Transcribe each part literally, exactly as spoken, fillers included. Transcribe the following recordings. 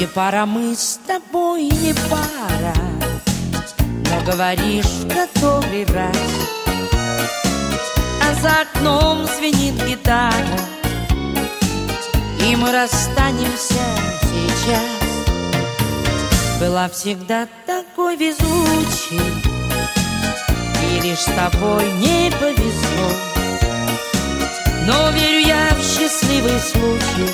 Не пара мы с тобой, не пара, но говоришь который раз. А за окном звенит гитара, и мы расстанемся сейчас. Была всегда такой везучей, и лишь с тобой не повезло. Но верю я в счастливый случай,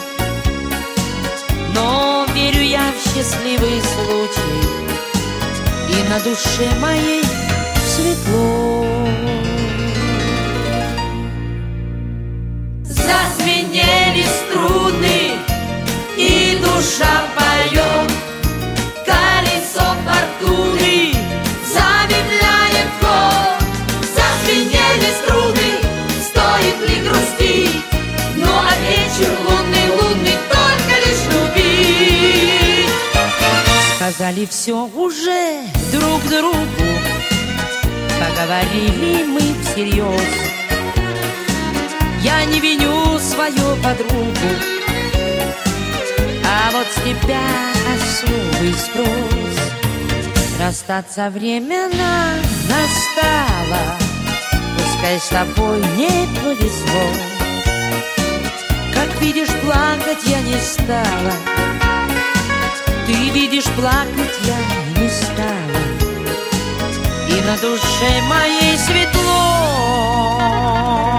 но верю я в счастливый случай, и на душе моей светло. Зазвенели струны, и душа поет, колесо фортуны замедляет ход. Зазвенели струны, стоит ли грустить? Ну а вечер лунный, лунный, только лишь любить. Сказали все уже друг другу, поговорили мы всерьез. Я не виню свою подругу, а вот с тебя особый спрос. Расстаться время нам настало, пускай с тобой не повезло. Как видишь, плакать я не стала, ты видишь, плакать я не стала, и на душе моей светло.